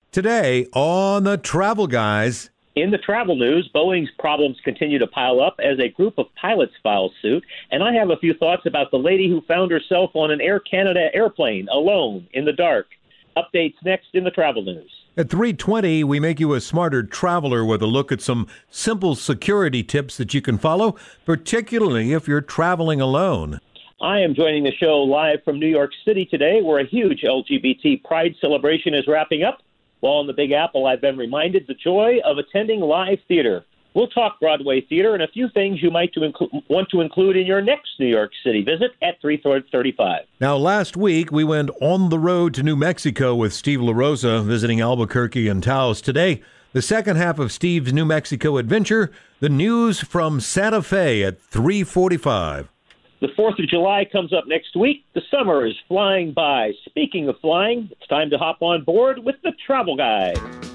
Today on the Travel Guys. In the travel news, Boeing's problems continue to pile up as a group of pilots file suit. And I have a few thoughts about the lady who found herself on an Air Canada airplane alone in the dark. Updates next in the travel news. At 3:20, we make you a smarter traveler with a look at some simple security tips that you can follow, particularly if you're traveling alone. I am joining the show live from New York City today, where a huge LGBT pride celebration is wrapping up. While in the Big Apple, I've been reminded the joy of attending live theater. We'll talk Broadway theater and a few things you might want to include in your next New York City visit at 3:35. Now, last week, we went on the road to New Mexico with Steve LaRosa visiting Albuquerque and Taos. Today, the second half of Steve's New Mexico adventure, the news from Santa Fe at 3:45. The 4th of July comes up next week. The summer is flying by. Speaking of flying, it's time to hop on board with the Travel Guide.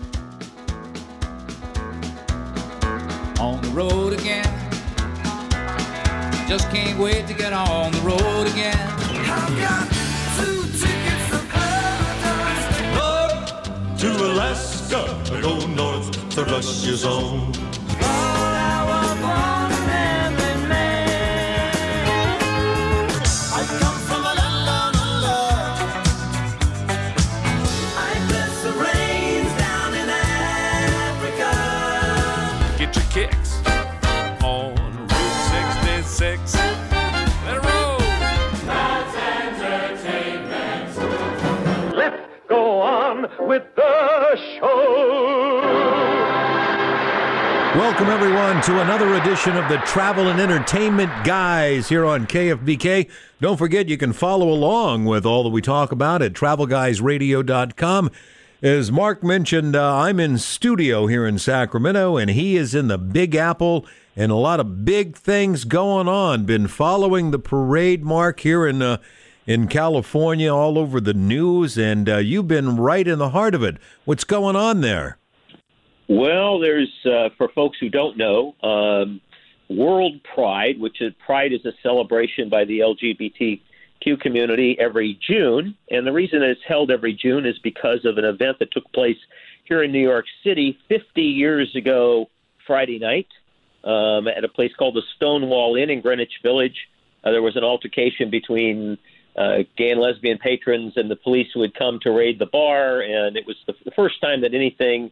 On the road again. Just can't wait to get on the road again. I've got 2 tickets to paradise. Up to Alaska, go north to Russia's own. Kicks on Route 66. Let it roll. That's entertainment. Let's go on with the show. Welcome, everyone, to another edition of the Travel and Entertainment Guys here on KFBK. Don't forget, you can follow along with all that we talk about at TravelGuysRadio.com. As Mark mentioned, I'm in studio here in Sacramento, and he is in the Big Apple, and a lot of big things going on. Been following the parade, Mark, here in California, all over the news, and you've been right in the heart of it. What's going on there? Well, there's, for folks who don't know, World Pride, which is Pride is a celebration by the LGBTQ community every June. And the reason it's held every June is because of an event that took place here in New York City 50 years ago Friday night at a place called the Stonewall Inn in Greenwich Village. There was an altercation between gay and lesbian patrons and the police who had come to raid the bar. And it was the first time that anything,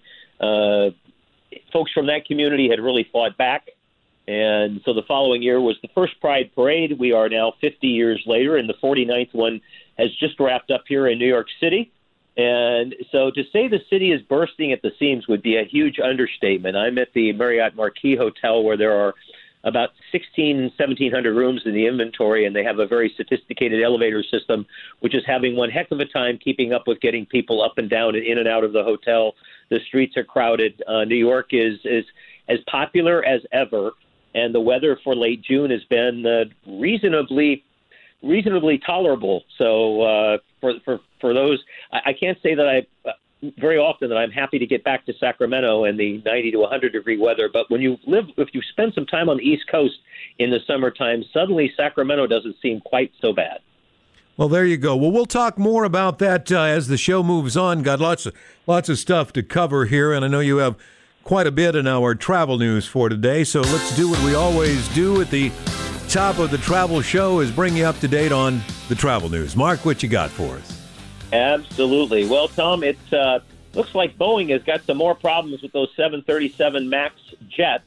folks from that community had really fought back. And so the following year was the first Pride Parade. We are now 50 years later, and the 49th one has just wrapped up here in New York City. And so to say the city is bursting at the seams would be a huge understatement. I'm at the Marriott Marquis Hotel, where there are about 1,700 rooms in the inventory, and they have a very sophisticated elevator system, which is having one heck of a time keeping up with getting people up and down and in and out of the hotel. The streets are crowded. New York is as popular as ever. And the weather for late June has been reasonably tolerable. So for those, I can't say that very often that I'm happy to get back to Sacramento and the 90 to 100 degree weather. But if you spend some time on the East Coast in the summertime, suddenly Sacramento doesn't seem quite so bad. Well, there you go. Well, we'll talk more about that as the show moves on. Got lots of stuff to cover here, and I know you have quite a bit in our travel news for today, so let's do what we always do at the top of the travel show is bring you up to date on the travel news. Mark, what you got for us? Absolutely. Well, Tom, it looks like Boeing has got some more problems with those 737 MAX jets.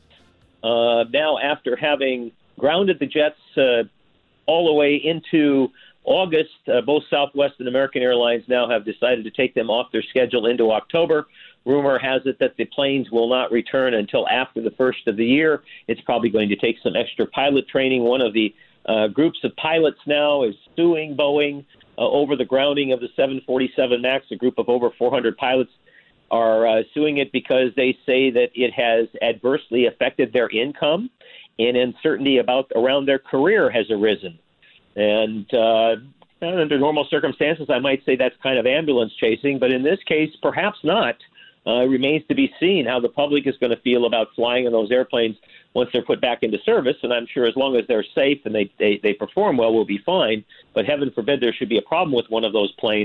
Now, after having grounded the jets all the way into August, both Southwest and American Airlines now have decided to take them off their schedule into October. Rumor has it that the planes will not return until after the first of the year. It's probably going to take some extra pilot training. One of the groups of pilots now is suing Boeing over the grounding of the 747 MAX. A group of over 400 pilots are suing it because they say that it has adversely affected their income, and uncertainty around their career has arisen. And under normal circumstances, I might say that's kind of ambulance chasing, but in this case, perhaps not. It remains to be seen how the public is going to feel about flying in those airplanes once they're put back into service. And I'm sure as long as they're safe and they perform well, we'll be fine. But heaven forbid there should be a problem with one of those planes.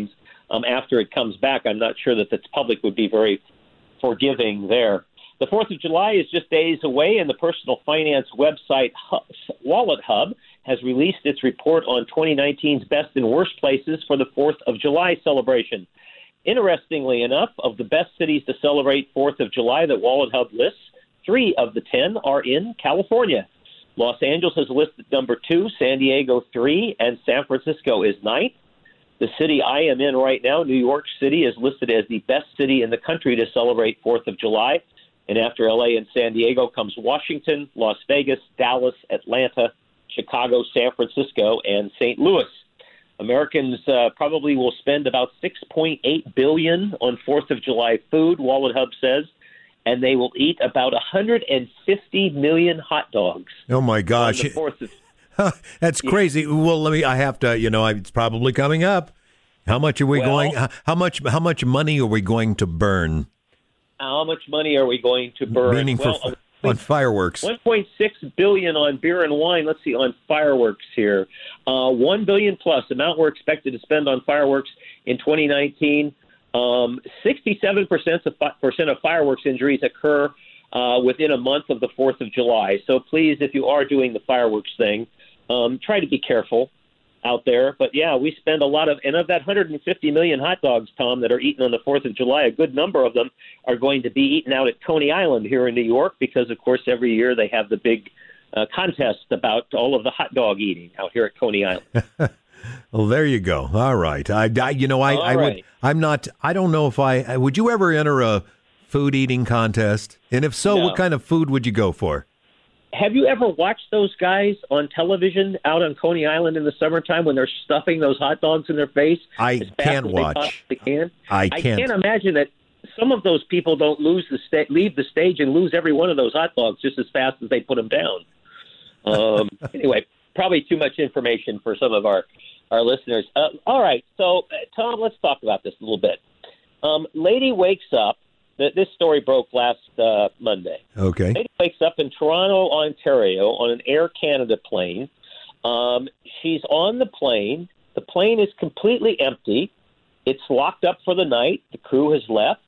after it comes back. I'm not sure that the public would be very forgiving there. The 4th of July is just days away, and the personal finance website Wallet Hub has released its report on 2019's best and worst places for the 4th of July celebration. Interestingly enough, of the best cities to celebrate 4th of July that Wallet Hub lists, 3 of the 10 are in California. Los Angeles is listed number 2, San Diego 3, and San Francisco is 9th. The city I am in right now, New York City, is listed as the best city in the country to celebrate 4th of July. And after L.A. and San Diego comes Washington, Las Vegas, Dallas, Atlanta, Chicago, San Francisco, and St. Louis. Americans probably will spend about $6.8 billion on 4th of July food, Wallet Hub says, and they will eat about 150 million hot dogs. Oh, my gosh. On the 4th of That's crazy. Well, I have to, it's probably coming up. How much are we how much money are we going to burn? How much money are we going to burn? Meaning on fireworks. $1.6 billion on beer and wine. Let's see, on fireworks here. $1 billion plus amount we're expected to spend on fireworks in 2019. 67% of fireworks injuries occur within a month of the 4th of July. So please, if you are doing the fireworks thing, try to be careful out there. But, yeah, we spend a lot of – and of that 150 million hot dogs, Tom, that are eaten on the 4th of July, a good number of them are going to be eaten out at Coney Island here in New York because, of course, every year they have the big contest about all of the hot dog eating out here at Coney Island. Well, there you go. All right. I don't know if would you ever enter a food eating contest? And if so, What kind of food would you go for? Have you ever watched those guys on television out on Coney Island in the summertime when they're stuffing those hot dogs in their face? I can't watch. I can't imagine that some of those people don't leave the stage and lose every one of those hot dogs just as fast as they put them down. Anyway, probably too much information for some of our listeners. All right, so Tom, let's talk about this a little bit. Lady wakes up. This story broke last Monday. Okay. Lady wakes up in Toronto, Ontario, on an Air Canada plane. She's on the plane. The plane is completely empty. It's locked up for the night. The crew has left.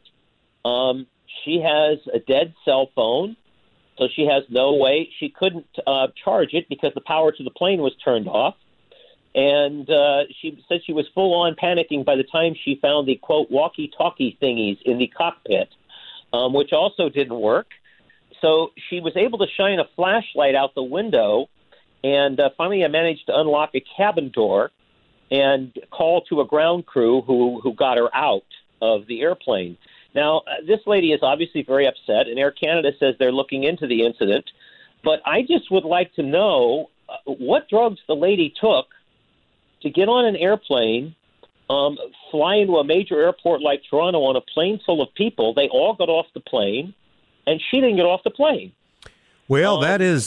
She has a dead cell phone, so she has no way. She couldn't charge it because the power to the plane was turned off. And she said she was full-on panicking by the time she found the, quote, walkie-talkie thingies in the cockpit, which also didn't work. So she was able to shine a flashlight out the window, and finally I managed to unlock a cabin door and call to a ground crew who got her out of the airplane. Now, this lady is obviously very upset, and Air Canada says they're looking into the incident. But I just would like to know what drugs the lady took to get on an airplane, fly into a major airport like Toronto on a plane full of people. They all got off the plane, and she didn't get off the plane. Well, that is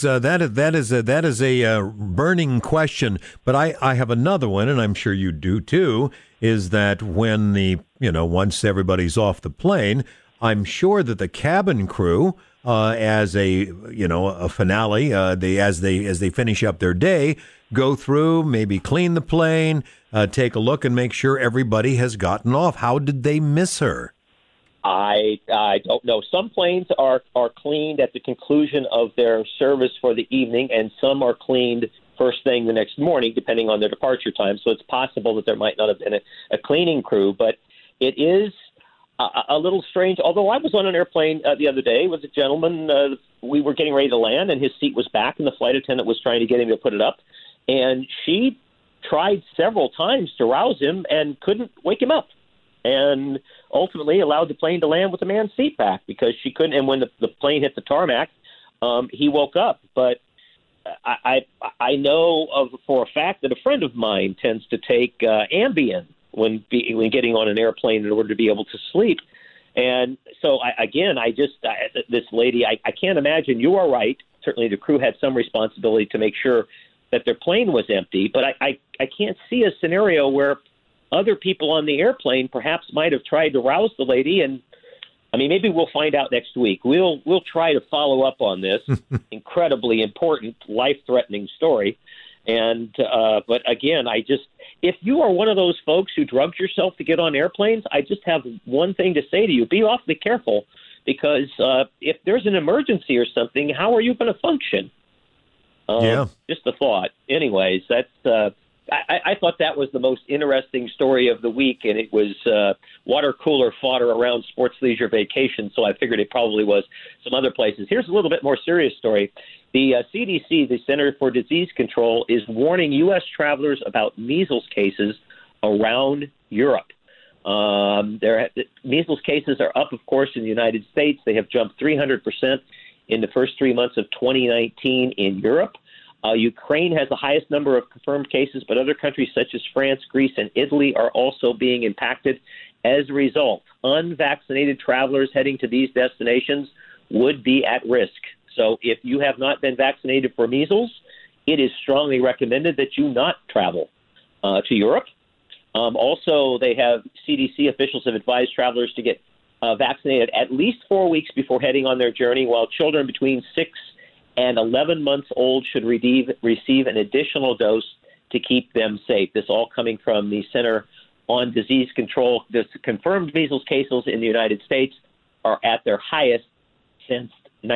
a burning question. But I have another one, and I'm sure you do too. Is that when once everybody's off the plane, I'm sure that the cabin crew, as a finale, as they finish up their day, go through, maybe clean the plane, take a look, and make sure everybody has gotten off. How did they miss her? I don't know. Some planes are cleaned at the conclusion of their service for the evening, and some are cleaned first thing the next morning, depending on their departure time. So it's possible that there might not have been a cleaning crew, but it is a little strange. Although I was on an airplane the other day with a gentleman. We were getting ready to land, and his seat was back, and the flight attendant was trying to get him to put it up. And she tried several times to rouse him and couldn't wake him up, and ultimately allowed the plane to land with the man's seat back because she couldn't. And when the plane hit the tarmac, he woke up. But I know for a fact that a friend of mine tends to take Ambien when getting on an airplane in order to be able to sleep. And so, this lady, I can't imagine. You are right. Certainly the crew had some responsibility to make sure that their plane was empty. But I can't see a scenario where other people on the airplane perhaps might have tried to rouse the lady. And, I mean, maybe we'll find out next week. We'll try to follow up on this incredibly important, life-threatening story. And but again, if you are one of those folks who drugs yourself to get on airplanes, I just have one thing to say to you. Be awfully careful, because if there's an emergency or something, how are you going to function? Just a thought. Anyways, that's I thought that was the most interesting story of the week, and it was water cooler fodder around sports leisure vacation, so I figured it probably was some other places. Here's a little bit more serious story. The CDC, the Center for Disease Control, is warning U.S. travelers about measles cases around Europe. Measles cases are up, of course, in the United States. They have jumped 300% in the first 3 months of 2019 in Europe. Ukraine has the highest number of confirmed cases, but other countries such as France, Greece, and Italy are also being impacted. As a result, unvaccinated travelers heading to these destinations would be at risk. So if you have not been vaccinated for measles, it is strongly recommended that you not travel to Europe. Also, CDC officials have advised travelers to get vaccinated at least 4 weeks before heading on their journey, while children between 6 and 11 months old should receive an additional dose to keep them safe. This all coming from the Center on Disease Control. The confirmed measles cases in the United States are at their highest since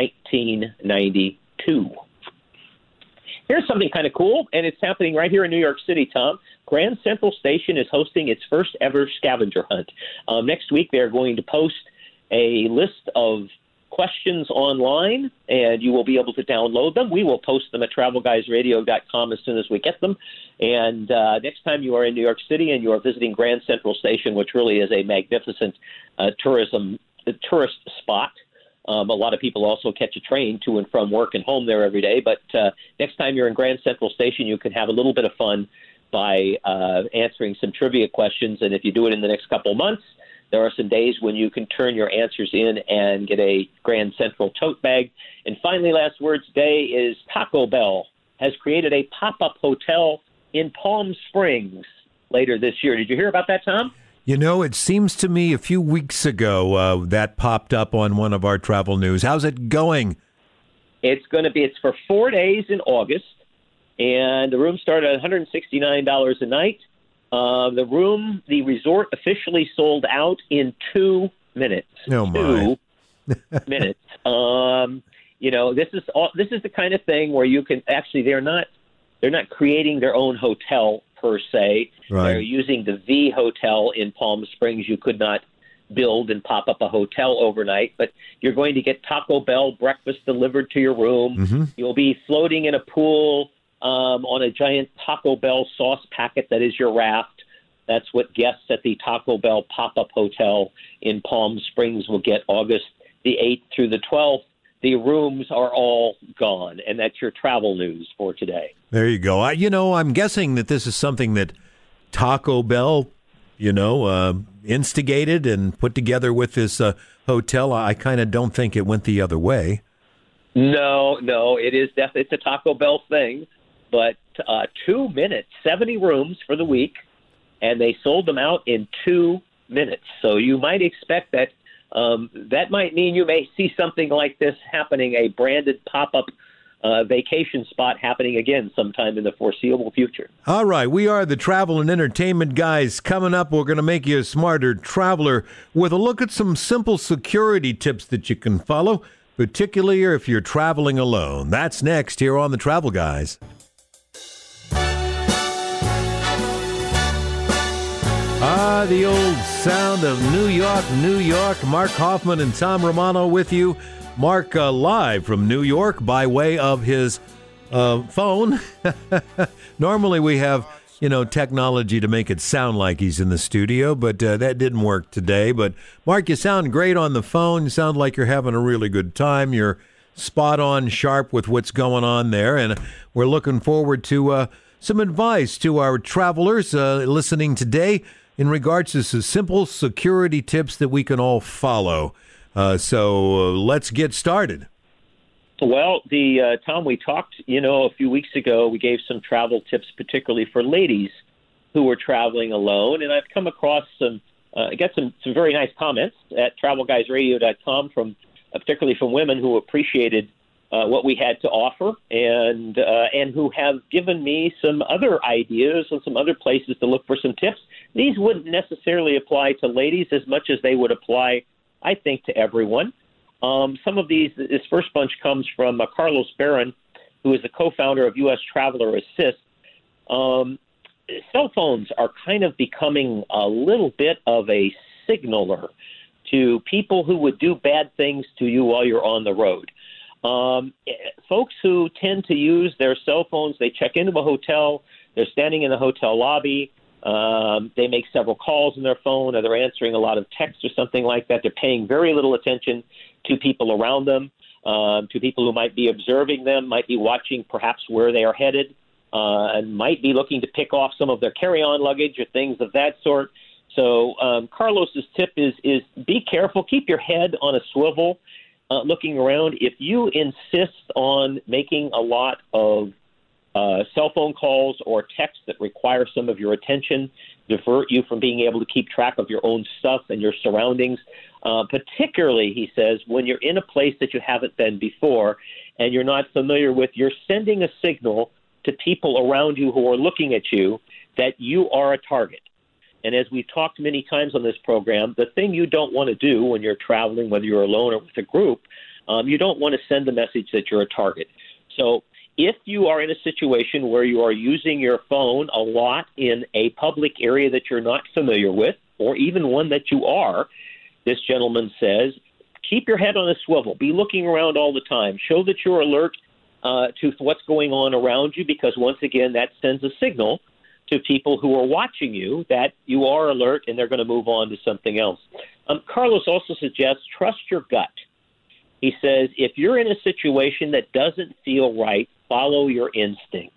1992. Here's something kind of cool, and it's happening right here in New York City, Tom. Grand Central Station is hosting its first ever scavenger hunt. Next week, they're going to post a list of questions online, and you will be able to download them. We will post them at TravelGuysRadio.com as soon as we get them. And next time you are in New York City and you are visiting Grand Central Station, which really is a magnificent tourist spot. A lot of people also catch a train to and from work and home there every day. But next time you're in Grand Central Station, you can have a little bit of fun by answering some trivia questions. And if you do it in the next couple of months, there are some days when you can turn your answers in and get a Grand Central tote bag. And finally, last word today is Taco Bell has created a pop-up hotel in Palm Springs later this year. Did you hear about that, Tom? You know, it seems to me a few weeks ago that popped up on one of our travel news. How's it going? It's for 4 days in August, and the room started at $169 a night. The resort officially sold out in 2 minutes. Oh my! 2 minutes. This is the kind of thing where you can actually they're not creating their own hotel per se. Right. They're using the V Hotel in Palm Springs. You could not build and pop up a hotel overnight, but you're going to get Taco Bell breakfast delivered to your room. Mm-hmm. You'll be floating in a pool on a giant Taco Bell sauce packet that is your raft. That's what guests at the Taco Bell pop-up hotel in Palm Springs will get August the 8th through the 12th. The rooms are all gone, and that's your travel news for today. There you go. I'm guessing that this is something that Taco Bell, instigated and put together with this hotel. I kind of don't think it went the other way. No, it is definitely it's a Taco Bell thing. But 2 minutes, 70 rooms for the week, and they sold them out in 2 minutes. So you might expect that that might mean you may see something like this happening, a branded pop-up vacation spot happening again sometime in the foreseeable future. All right, we are the Travel and Entertainment Guys. Coming up, we're going to make you a smarter traveler with a look at some simple security tips that you can follow, particularly if you're traveling alone. That's next here on the Travel Guys. The old sound of New York, New York. Mark Hoffman and Tom Romano with you. Mark live from New York by way of his phone. Normally we have, technology to make it sound like he's in the studio, but that didn't work today. But Mark, you sound great on the phone. You sound like you're having a really good time. You're spot on sharp with what's going on there, and we're looking forward to some advice to our travelers listening today in regards to some simple security tips that we can all follow. So let's get started. Well, Tom, we talked, a few weeks ago. We gave some travel tips, particularly for ladies who were traveling alone, and I've come across I got some very nice comments at TravelGuysRadio.com from particularly from women who appreciated what we had to offer, and who have given me some other ideas and some other places to look for some tips. These wouldn't necessarily apply to ladies as much as they would apply, I think, to everyone. Some of this first bunch comes from Carlos Barron, who is the co-founder of U.S. Traveler Assist. Cell phones are kind of becoming a little bit of a signaler to people who would do bad things to you while you're on the road. Folks who tend to use their cell phones, they check into a hotel, they're standing in the hotel lobby, they make several calls on their phone, or they're answering a lot of texts or something like that. They're paying very little attention to people around them, to people who might be observing them, might be watching perhaps where they are headed, and might be looking to pick off some of their carry-on luggage or things of that sort. So Carlos's tip is be careful, keep your head on a swivel, looking around. If you insist on making a lot of cell phone calls or texts that require some of your attention, divert you from being able to keep track of your own stuff and your surroundings, particularly, he says, when you're in a place that you haven't been before and you're not familiar with, you're sending a signal to people around you who are looking at you that you are a target. And as we've talked many times on this program, the thing you don't want to do when you're traveling, whether you're alone or with a group, you don't want to send the message that you're a target. So if you are in a situation where you are using your phone a lot in a public area that you're not familiar with, or even one that you are, this gentleman says, keep your head on a swivel. Be looking around all the time. Show that you're alert to what's going on around you, because once again, that sends a signal to people who are watching you that you are alert and they're going to move on to something else. Carlos also suggests trust your gut. He says if you're in a situation that doesn't feel right, follow your instincts.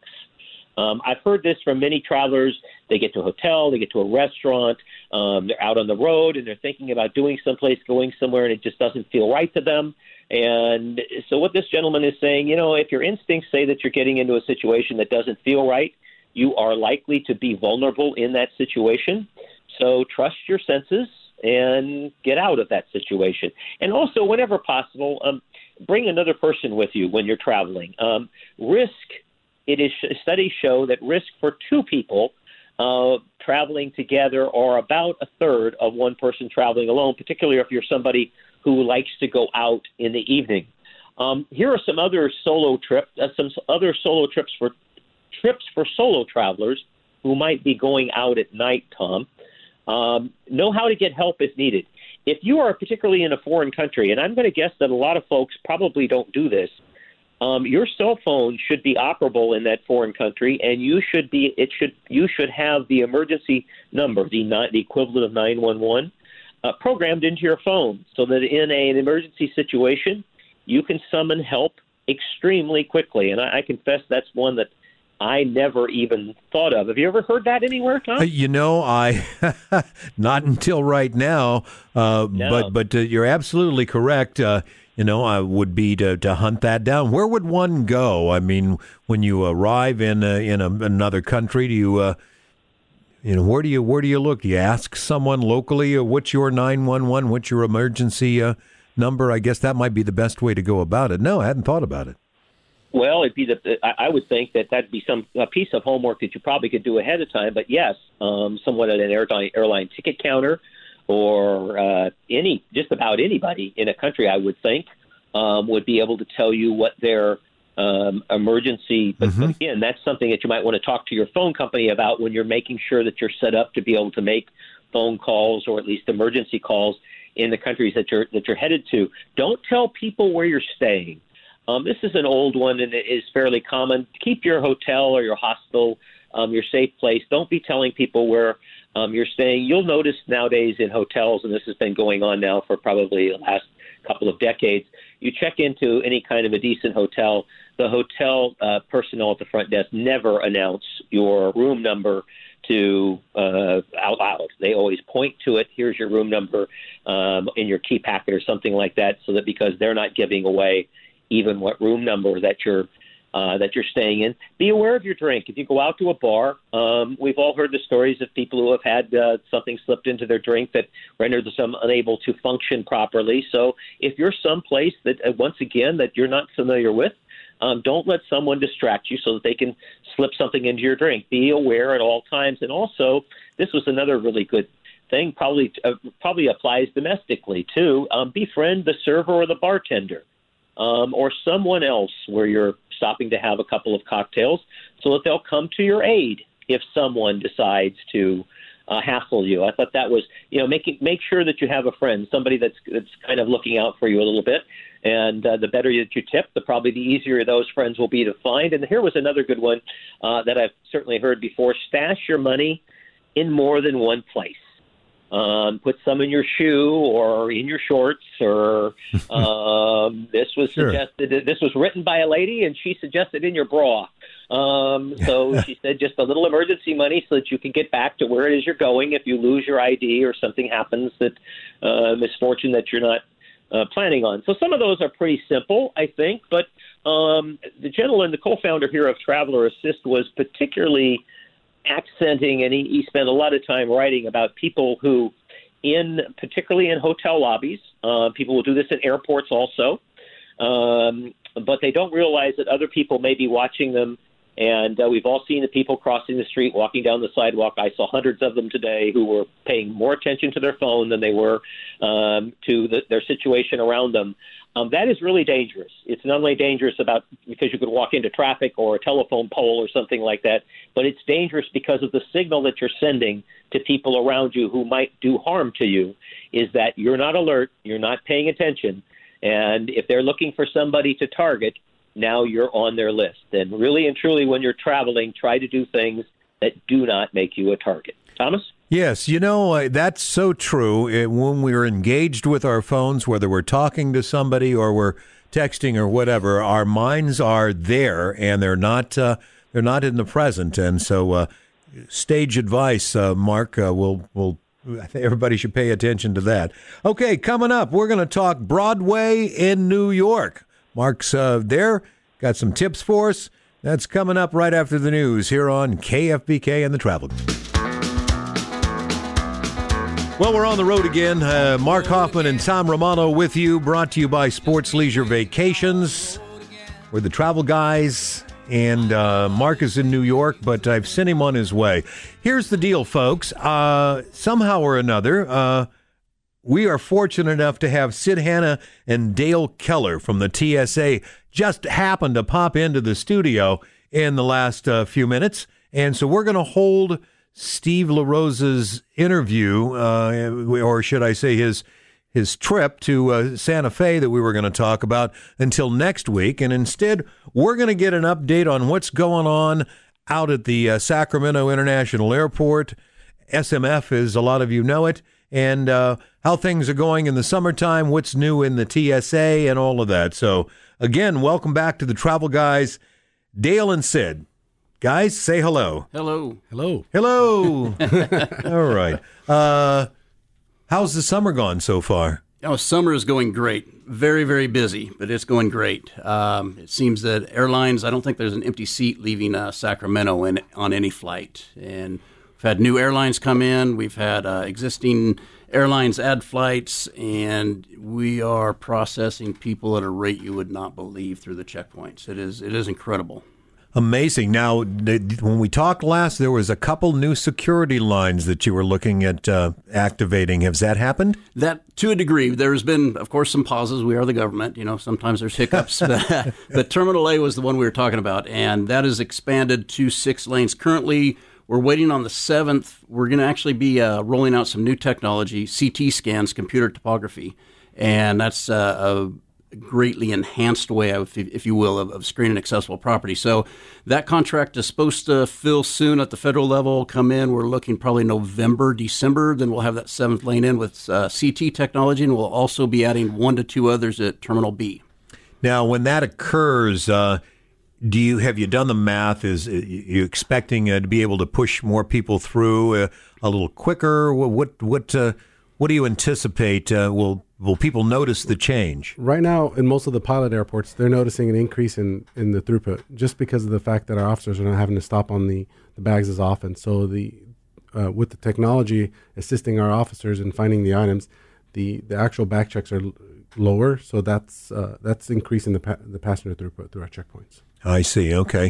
I've heard this from many travelers. They get to a hotel, they get to a restaurant, they're out on the road, and they're thinking about doing someplace, going somewhere, and it just doesn't feel right to them. And so what this gentleman is saying, if your instincts say that you're getting into a situation that doesn't feel right, you are likely to be vulnerable in that situation. So trust your senses and get out of that situation. And also, whenever possible, bring another person with you when you're traveling. Studies show that risk for two people traveling together are about a third of one person traveling alone, particularly if you're somebody who likes to go out in the evening. Here are some other solo trips for solo travelers who might be going out at night, Tom. Know how to get help if needed. If you are particularly in a foreign country, and I'm going to guess that a lot of folks probably don't do this, your cell phone should be operable in that foreign country, and you should have the emergency number, the equivalent of 911, programmed into your phone, so that in an emergency situation, you can summon help extremely quickly. And I confess that's one that I never even thought of. Have you ever heard that anywhere, Tom? I not until right now. No. But you're absolutely correct. I would be to hunt that down. Where would one go? I mean, when you arrive in another country, do you where do you look? Do you ask someone locally, what's your 911? What's your emergency number? I guess that might be the best way to go about it. No, I hadn't thought about it. Well, I would think that'd be a piece of homework that you probably could do ahead of time. But yes, someone at an airline ticket counter, or just about anybody in a country, I would think, would be able to tell you what their emergency. But again, that's something that you might want to talk to your phone company about when you're making sure that you're set up to be able to make phone calls, or at least emergency calls, in the countries that you're headed to. Don't tell people where you're staying. This is an old one, and it is fairly common. Keep your hotel or your hostel your safe place. Don't be telling people where you're staying. You'll notice nowadays in hotels, and this has been going on now for probably the last couple of decades, you check into any kind of a decent hotel, the hotel personnel at the front desk never announce your room number out loud. They always point to it. Here's your room number in your key packet or something like that, so that because they're not giving away even what room number that you're that you're staying in. Be aware of your drink. If you go out to a bar, we've all heard the stories of people who have had something slipped into their drink that rendered them unable to function properly. So if you're someplace that, once again, that you're not familiar with, don't let someone distract you so that they can slip something into your drink. Be aware at all times. And also, this was another really good thing, probably applies domestically too. Befriend the server or the bartender or someone else where you're stopping to have a couple of cocktails so that they'll come to your aid if someone decides to hassle you. I thought that was, make sure that you have a friend, somebody that's kind of looking out for you a little bit. And the better that you tip, probably the easier those friends will be to find. And here was another good one that I've certainly heard before. Stash your money in more than one place. Put some in your shoe or in your shorts, or this was suggested. This was written by a lady, and she suggested in your bra. So she said just a little emergency money so that you can get back to where it is you're going if you lose your ID or something happens that misfortune that you're not planning on. So some of those are pretty simple, I think. But the gentleman, the co-founder here of Traveler Assist, was particularly accenting, and he spent a lot of time writing about people who, particularly in hotel lobbies, people will do this in airports also, but they don't realize that other people may be watching them. And we've all seen the people crossing the street, walking down the sidewalk. I saw hundreds of them today who were paying more attention to their phone than they were to their situation around them. That is really dangerous. It's not only dangerous because you could walk into traffic or a telephone pole or something like that, but it's dangerous because of the signal that you're sending to people around you who might do harm to you, is that you're not alert, you're not paying attention, and if they're looking for somebody to target, now you're on their list. And really and truly, when you're traveling, try to do things that do not make you a target. Thomas? Yes, that's so true. When we're engaged with our phones, whether we're talking to somebody or we're texting or whatever, our minds are there and they're not in the present. And so, stage advice, Mark. I think everybody should pay attention to that. Okay, coming up, we're going to talk Broadway in New York. Mark's there, got some tips for us. That's coming up right after the news here on KFBK and the Travel. Well, we're on the road again. Mark Hoffman and Tom Romano with you, brought to you by Sports Leisure Vacations. We're the travel guys, and Mark is in New York, but I've sent him on his way. Here's the deal, folks. Somehow or another, we are fortunate enough to have Sid Hanna and Dale Keller from the TSA just happened to pop into the studio in the last few minutes. And so we're going to hold Steve LaRosa's interview, or should I say his trip to Santa Fe that we were going to talk about until next week. And instead, we're going to get an update on what's going on out at the Sacramento International Airport. SMF, as a lot of you know it, and how things are going in the summertime, what's new in the TSA, and all of that. So, again, welcome back to the Travel Guys, Dale and Sid. Guys, say hello. Hello. Hello. Hello. All right. How's the summer gone so far? Summer is going great. Very, very busy, but it's going great. It seems that airlines, I don't think there's an empty seat leaving Sacramento on any flight. And we've had new airlines come in. We've had existing airlines add flights, and we are processing people at a rate you would not believe through the checkpoints. It is incredible. Amazing. Now, when we talked last, there was a couple new security lines that you were looking at activating. Has that happened? That, to a degree. There's been, of course, some pauses. We are the government. Sometimes there's hiccups. But Terminal A was the one we were talking about, and that is expanded to 6 lanes. Currently, we're waiting on the 7th. We're going to actually be rolling out some new technology, CT scans, computer topography, and that's a greatly enhanced way, if you will, of screening accessible property. So that contract is supposed to fill soon at the federal level, come in. We're looking probably November, December. Then we'll have that 7th lane in with CT technology, and we'll also be adding 1 to 2 others at Terminal B. Now, when that occurs, have you done the math? Is you expecting to be able to push more people through a little quicker? What do you anticipate? Will people notice the change? Right now, in most of the pilot airports, they're noticing an increase in the throughput just because of the fact that our officers are not having to stop on the bags as often. So with the technology assisting our officers in finding the items, the actual bag checks are lower. So that's increasing the passenger throughput through our checkpoints. I see. Okay.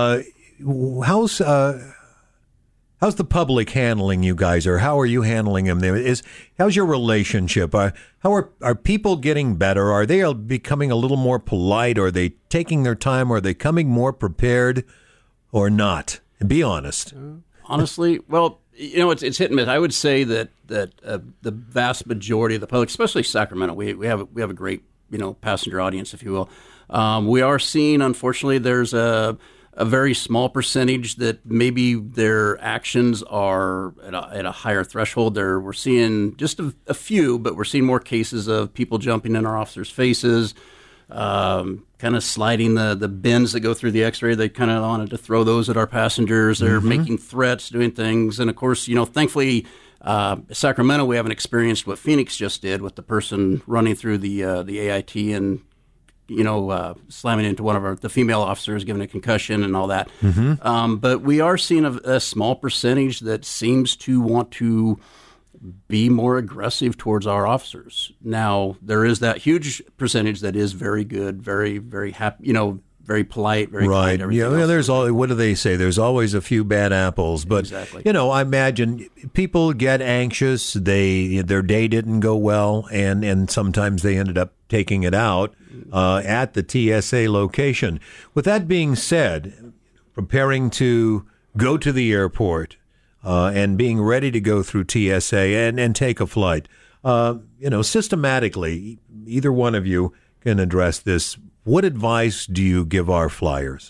How's the public handling you guys, or how are you handling them? How's your relationship? How are people getting better? Are they becoming a little more polite? Are they taking their time? Are they coming more prepared, or not? Be honest. Honestly, well, it's hit and miss. I would say that the vast majority of the public, especially Sacramento, we have a great passenger audience, if you will. We are seeing, unfortunately, there's a very small percentage that maybe their actions are at a higher threshold. We're seeing just a few, but we're seeing more cases of people jumping in our officers' faces, kind of sliding the bins that go through the X-ray. They kind of wanted to throw those at our passengers. They're making threats, doing things. And, of course, thankfully, Sacramento, we haven't experienced what Phoenix just did with the person running through the AIT and slamming into one of the female officers, giving a concussion and all that. But we are seeing a small percentage that seems to want to be more aggressive towards our officers. Now, there is that huge percentage that is very good, very, very happy, very polite, very right. kind. Yeah, there's what do they say? There's always a few bad apples, but exactly. I imagine people get anxious. Their day didn't go well, and sometimes they ended up taking it out at the TSA location. With that being said, preparing to go to the airport and being ready to go through TSA and take a flight, systematically, either one of you can address this. What advice do you give our flyers?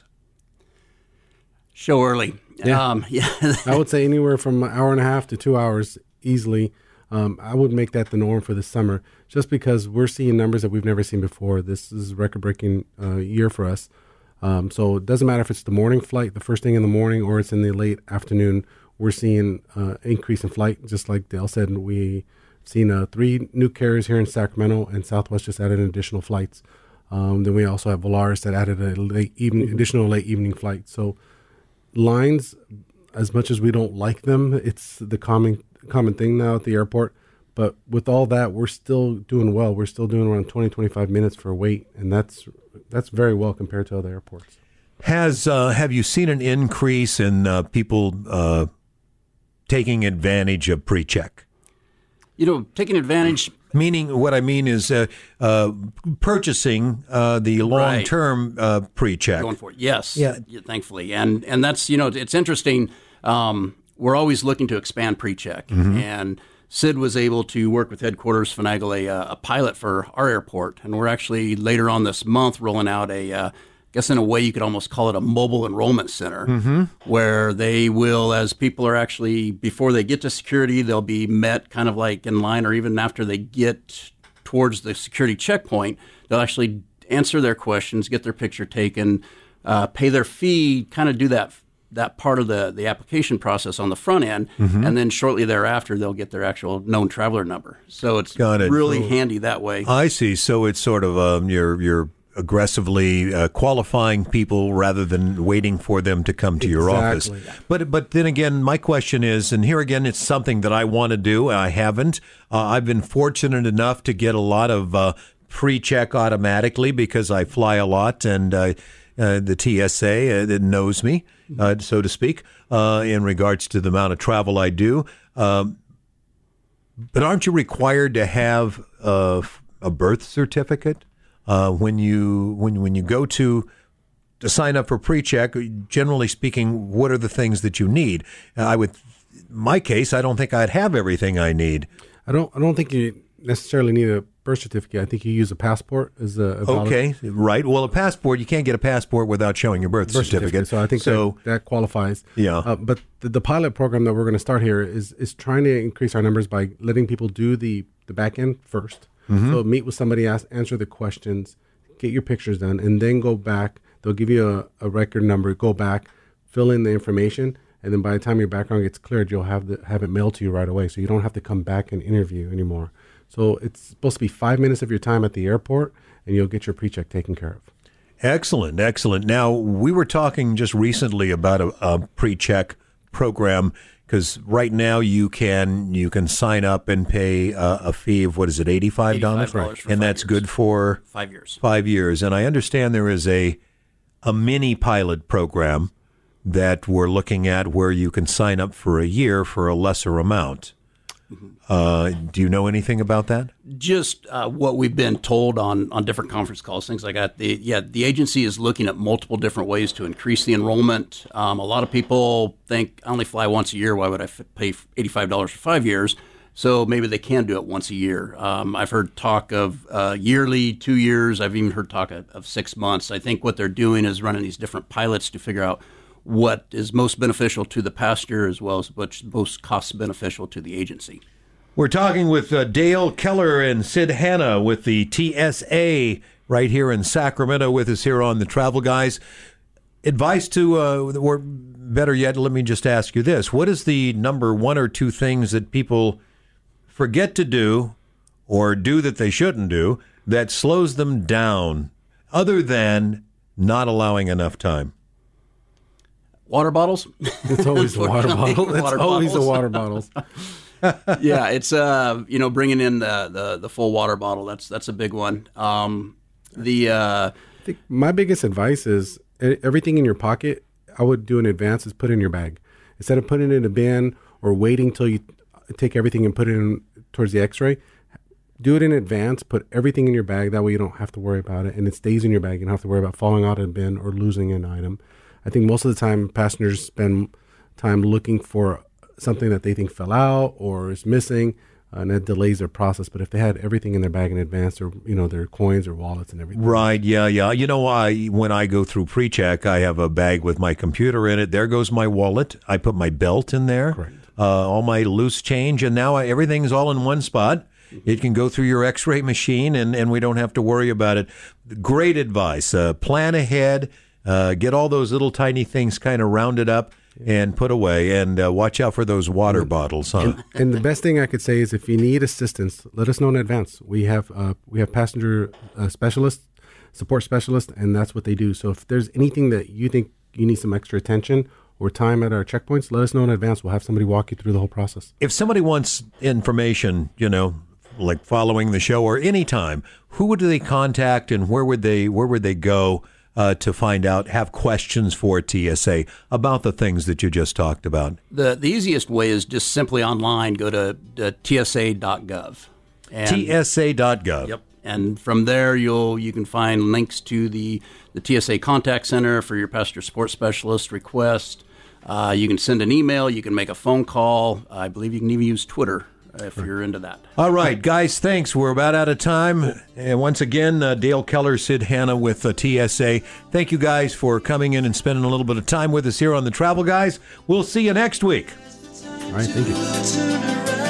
Show early. Yeah. I would say anywhere from an hour and a half to 2 hours easily. I would make that the norm for the summer, just because we're seeing numbers that we've never seen before. This is a record-breaking year for us. So it doesn't matter if it's the morning flight, the first thing in the morning, or it's in the late afternoon. We're seeing increase in flight, just like Dale said. We've seen 3 new carriers here in Sacramento, and Southwest just added additional flights. Then we also have Volaris that added additional late evening flight. So lines, as much as we don't like them, it's the common thing now at the airport. But with all that, we're still doing well. We're still doing around 20, 25 minutes for wait, and that's very well compared to other airports. Have you seen an increase in people taking advantage of pre-check? Taking advantage. Meaning, what I mean is purchasing the long-term pre-check. Going for it, yes. Yeah. Thankfully, and that's it's interesting. We're always looking to expand pre-check, and Sid was able to work with headquarters, finagle a pilot for our airport, and we're actually later on this month rolling out I guess in a way you could almost call it a mobile enrollment center, where they will, as people are actually, before they get to security, they'll be met kind of like in line, or even after they get towards the security checkpoint, they'll actually answer their questions, get their picture taken, pay their fee, kind of do that part of the application process on the front end, and then shortly thereafter they'll get their actual known traveler number. So it's really handy that way. I see. So it's sort of you're aggressively qualifying people rather than waiting for them to come to your office. But then again, my question is, and here again, it's something that I want to do. I haven't. I've been fortunate enough to get a lot of pre-check automatically because I fly a lot, and the TSA knows me, so to speak, in regards to the amount of travel I do. But aren't you required to have a birth certificate? When you go to sign up for pre-check, generally speaking, what are the things that you need? In my case, I don't think I'd have everything I need. I don't think you necessarily need a birth certificate. I think you use a passport as a valid. Okay, right. Well, a passport, you can't get a passport without showing your birth certificate. So I think that qualifies. Yeah. But the pilot program that we're going to start here is trying to increase our numbers by letting people do the back end first. So meet with somebody, answer the questions, get your pictures done, and then go back. They'll give you a record number. Go back, fill in the information, and then by the time your background gets cleared, you'll have it mailed to you right away, so you don't have to come back and interview anymore. So it's supposed to be 5 minutes of your time at the airport, and you'll get your pre-check taken care of. Excellent, excellent. Now, we were talking just recently about a pre-check program, because right now you can sign up and pay a fee of, what is it, $85? $85 for and that's 5 years. good for 5 years. 5 years. And I understand there is a mini pilot program that we're looking at where you can sign up for a year for a lesser amount. Do you know anything about that? Just what we've been told on different conference calls, things like that. The agency is looking at multiple different ways to increase the enrollment. A lot of people think, I only fly once a year. Why would I pay $85 for 5 years? So maybe they can do it once a year. I've heard talk of yearly, 2 years. I've even heard talk of 6 months. I think what they're doing is running these different pilots to figure out what is most beneficial to the passenger as well as what's most cost beneficial to the agency. We're talking with Dale Keller and Sid Hanna with the TSA right here in Sacramento with us here on the Travel Guys. Advice to, or better yet, let me just ask you this. What is the number one or two things that people forget to do or do that they shouldn't do that slows them down other than not allowing enough time? Water bottles? It's always the water bottle. It's always the water bottles. Yeah, it's bringing in the full water bottle. That's a big one. I think my biggest advice is everything in your pocket, I would do in advance, is put in your bag. Instead of putting it in a bin or waiting till you take everything and put it in towards the x-ray, do it in advance, put everything in your bag. That way you don't have to worry about it, and it stays in your bag. You don't have to worry about falling out of a bin or losing an item. I think most of the time passengers spend time looking for something that they think fell out or is missing, and that delays their process. But if they had everything in their bag in advance, or their coins or wallets and everything. Right, yeah. You know, when I go through pre-check, I have a bag with my computer in it. There goes my wallet. I put my belt in there. Correct. All my loose change, and now everything's all in one spot. It can go through your x-ray machine, and we don't have to worry about it. Great advice. Plan ahead. Get all those little tiny things kind of rounded up and put away, and watch out for those water bottles, huh? And the best thing I could say is, if you need assistance, let us know in advance. We have passenger specialists, support specialists, and that's what they do. So if there's anything that you think you need some extra attention or time at our checkpoints, let us know in advance. We'll have somebody walk you through the whole process. If somebody wants information, like following the show or any time, who would they contact, and where would they go to find out, have questions for TSA about the things that you just talked about? The easiest way is just simply online. Go to TSA.gov. TSA.gov. Yep. And from there, you can find links to the TSA contact center for your passenger support specialist request. You can send an email. You can make a phone call. I believe you can even use Twitter if you're into that. All right, guys, thanks. We're about out of time. And once again, Dale Keller, Sid Hanna with TSA. Thank you guys for coming in and spending a little bit of time with us here on the Travel Guys. We'll see you next week. All right, thank you.